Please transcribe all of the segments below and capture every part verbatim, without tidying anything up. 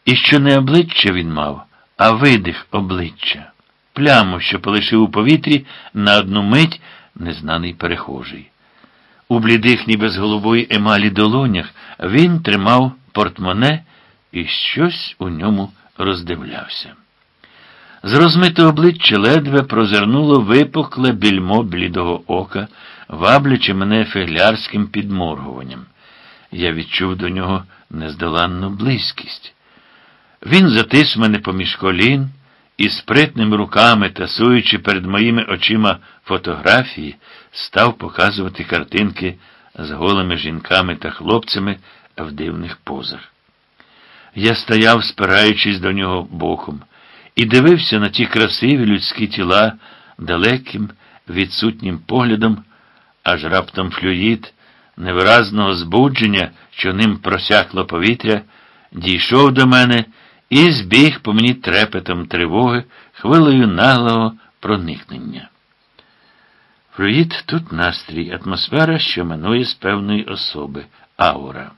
І що не обличчя він мав, а видих обличчя. Пляму, що полишив у повітрі на одну мить незнаний перехожий. У блідих, ніби з голубої емалі долонях він тримав портмоне і щось у ньому роздивлявся. З розмитого обличчя ледве прозирнуло випукле більмо блідого ока, ваблячи мене фіглярським підморгуванням. Я відчув до нього нездоланну близькість. Він затис мене поміж колін і спритними руками, тасуючи перед моїми очима фотографії, став показувати картинки з голими жінками та хлопцями в дивних позах. Я стояв, спираючись до нього боком, і дивився на ті красиві людські тіла далеким, відсутнім поглядом, аж раптом флюїд невиразного збудження, що ним просякло повітря, дійшов до мене і збіг по мені трепетом тривоги, хвилею наглого проникнення. Флюїд тут настрій, атмосфера, що минує з певної особи, аура.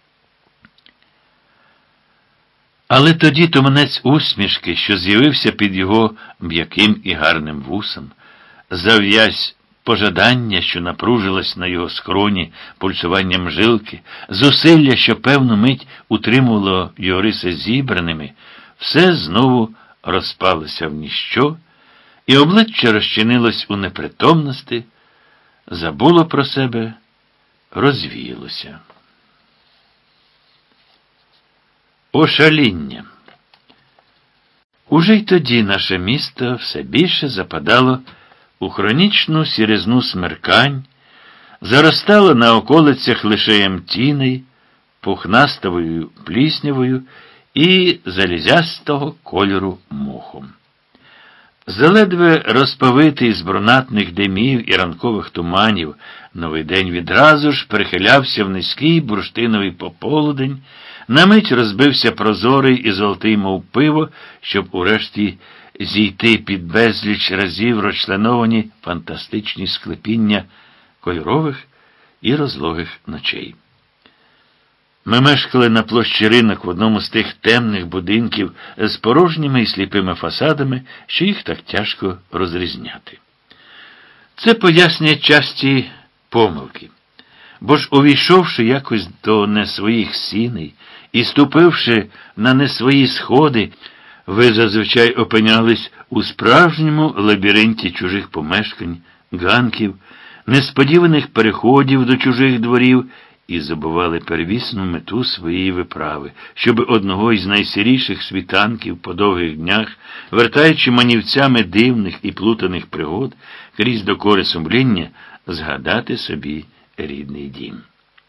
Але тоді туманець усмішки, що з'явився під його м'яким і гарним вусом, зав'язь пожадання, що напружилось на його скроні пульсуванням жилки, зусилля, що певну мить утримувало його риси зібраними, все знову розпалося в ніщо, і обличчя розчинилось у непритомності, забуло про себе, розвіялося. Ошаління. Уже й тоді наше місто все більше западало у хронічну сіризну смеркань, заростало на околицях лишеєм тіней, пухнастовою пліснявою і залізястого кольору мохом. Заледве розпавитий з брунатних димів і ранкових туманів, новий день відразу ж перехилявся в низький бурштиновий пополудень, на мить розбився прозорий і золотий, мов пиво, щоб урешті зійти під безліч разів розчленовані фантастичні склепіння кольорових і розлогих ночей. Ми мешкали на площі Ринок в одному з тих темних будинків з порожніми і сліпими фасадами, що їх так тяжко розрізняти. Це пояснює часті помилки. Бо ж, увійшовши якось до не своїх сіней і ступивши на не свої сходи, ви зазвичай опинялись у справжньому лабіринті чужих помешкань, ганків, несподіваних переходів до чужих дворів і забували первісну мету своєї виправи, щоби одного із найсіріших світанків по довгих днях, вертаючи манівцями дивних і плутаних пригод, крізь докори сумління, згадати собі рідний дім.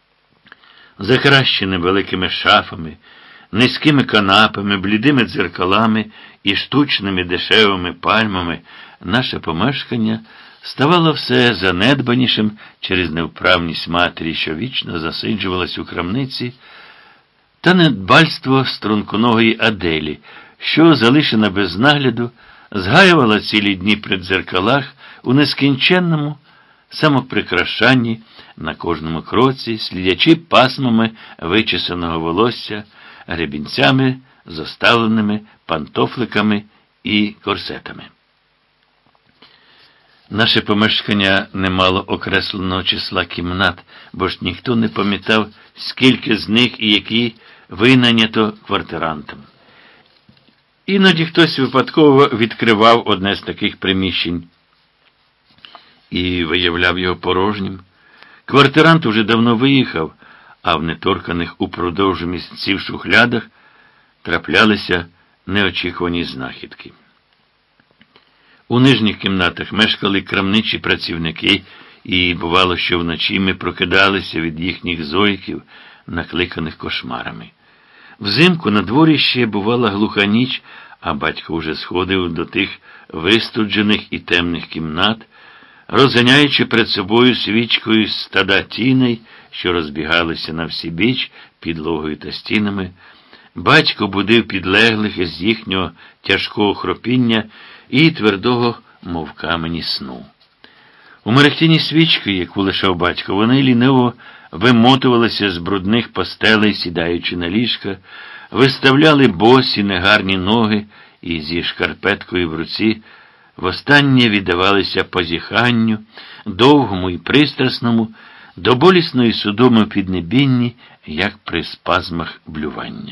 Захаращене великими шафами, низькими канапами, блідими дзеркалами і штучними дешевими пальмами, наше помешкання ставало все занедбанішим через невправність матері, що вічно засиджувалась у крамниці, та недбальство струнконогої Аделі, що, залишена без нагляду, згаювала цілі дні при дзеркалах у нескінченному самоприкрашанні на кожному кроці, слідячи пасмами вичесаного волосся, гребінцями, зоставленими пантофликами і корсетами. Наше помешкання не мало окресленого числа кімнат, бо ж ніхто не пам'ятав, скільки з них і які винайнято квартирантам. Іноді хтось випадково відкривав одне з таких приміщень і виявляв його порожнім. Квартирант уже давно виїхав, а в неторканих упродовж місців шухлядах траплялися неочікувані знахідки. У нижніх кімнатах мешкали крамничі працівники, і бувало, що вночі ми прокидалися від їхніх зойків, накликаних кошмарами. Взимку на дворі ще бувала глуха ніч, а батько вже сходив до тих вистуджених і темних кімнат, розганяючи перед собою свічкою стада тіней, що розбігалися на всі біч підлогою та стінами. Батько будив підлеглих з їхнього тяжкого хропіння і твердого, мов камені, сну. У мерехтіні свічки, яку лишав батько, вони ліниво вимотувалися з брудних постелей, сідаючи на ліжка, виставляли босі негарні ноги і зі шкарпеткою в руці востаннє віддавалися позіханню, довгому і пристрасному, до болісної судоми в піднебінні, як при спазмах блювання.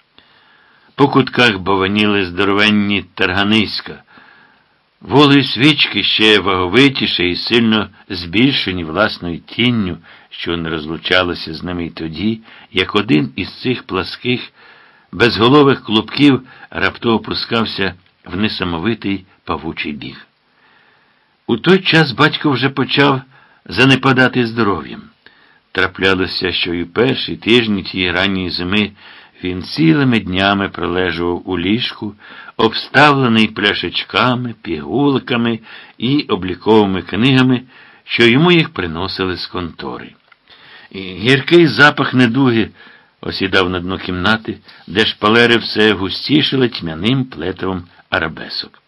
По кутках бованіли здоровенні тарганиська. Волею свічки ще ваговитіше і сильно збільшені власною тінню, що не розлучалося з ними й тоді, як один із цих пласких, безголових клубків раптово пускався в несамовитий павучий біг. У той час батько вже почав занепадати здоров'ям. Траплялося, що й у перші тижні тієї ранньої зими він цілими днями пролежував у ліжку, обставлений пляшечками, пігулками і обліковими книгами, що йому їх приносили з контори. І гіркий запах недуги осідав на дно кімнати, де шпалери все густішили тьмяним плетивом арабесок.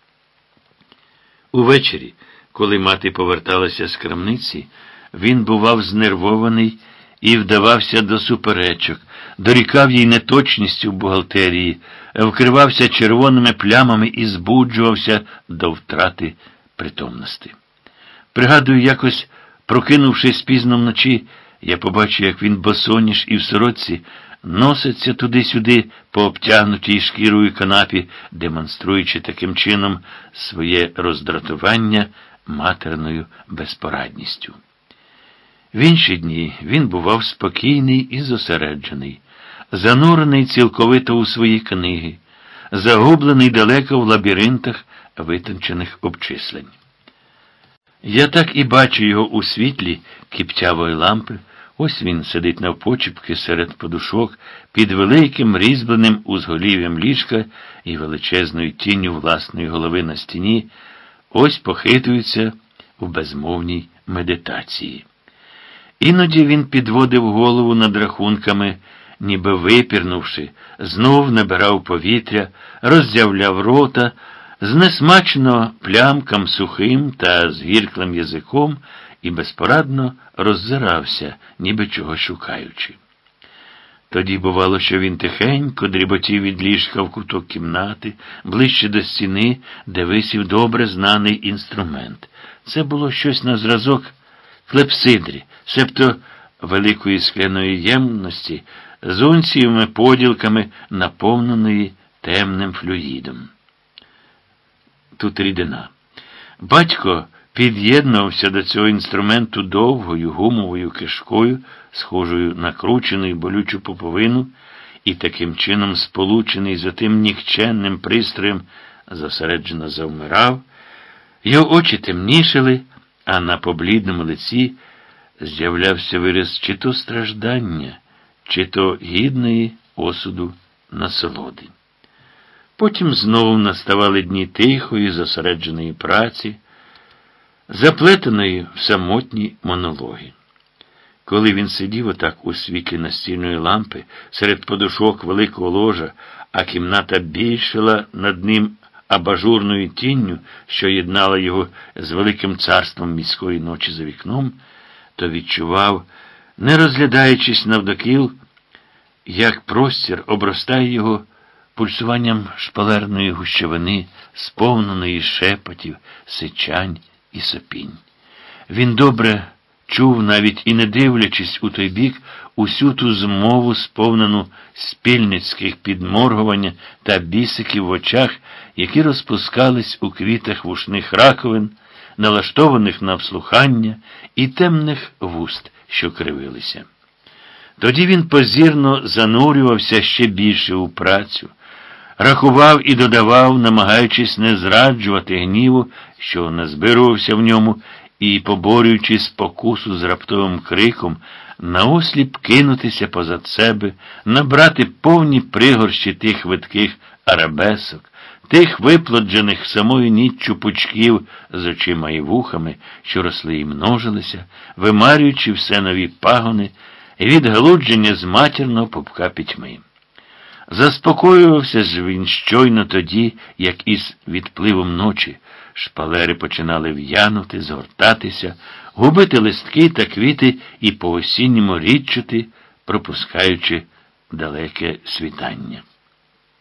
Увечері, коли мати поверталася з крамниці, він бував знервований і вдавався до суперечок, дорікав їй неточністю в бухгалтерії, вкривався червоними плямами і збуджувався до втрати притомності. Пригадую, якось, прокинувшись пізно вночі, я побачив, як він босоніж і в сорочці носиться туди-сюди по обтягнутій шкірою канапі, демонструючи таким чином своє роздратування матерною безпорадністю. В інші дні він бував спокійний і зосереджений, занурений цілковито у свої книги, загублений далеко в лабіринтах витончених обчислень. Я так і бачу його у світлі кіптявої лампи. Ось він сидить навпочіпки серед подушок під великим різьбленим узголів'ям ліжка і величезною тінню власної голови на стіні, ось похитується у безмовній медитації. Іноді він підводив голову над рахунками, ніби випірнувши, знов набирав повітря, роззявляв рота, знесмачено плямкам сухим та згірклим язиком і безпорадно роззирався, ніби чого шукаючи. Тоді бувало, що він тихенько дріботів від ліжка в куток кімнати, ближче до стіни, де висів добре знаний інструмент. Це було щось на зразок клепсидрі, себто великої скляної ємності з унцієвими поділками, наповненої темним флюїдом. Тут рідина. Батько під'єднувався до цього інструменту довгою гумовою кишкою, схожою на кручену й болючу поповину, і таким чином, сполучений з отим нікченним пристроєм, зосереджено завмирав. Його очі темнішили, а на поблідному лиці з'являвся вираз чи то страждання, чи то гідної осуду насолоди. Потім знову наставали дні тихої, зосередженої праці, заплетеної в самотні монологи. Коли він сидів отак у світлі настільної лампи, серед подушок великого ложа, а кімната більшила над ним абажурною тінню, що єднала його з великим царством міської ночі за вікном, то відчував, не розглядаючись навдокіл, як простір обростає його пульсуванням шпалерної гущовини, сповненої шепотів, сичань і сопінь. Він добре чув, навіть і не дивлячись у той бік, усю ту змову, сповнену спільницьких підморгування та бісиків в очах, які розпускались у квітах вушних раковин, налаштованих на вслухання, і темних вуст, що кривилися. Тоді він позірно занурювався ще більше у працю, рахував і додавав, намагаючись не зраджувати гніву, що назбирувався в ньому, і, поборюючи спокусу з раптовим криком, наосліп кинутися позад себе, набрати повні пригорщі тих видких арабесок, тих виплоджених самою ніччю пучків з очима і вухами, що росли і множилися, вимарюючи все нові пагони від галудження з матірного пупка пітьми. Заспокоювався ж він щойно тоді, як із відпливом ночі. Шпалери починали в'янути, згортатися, губити листки та квіти і по-осінньому рідчити, пропускаючи далеке світання.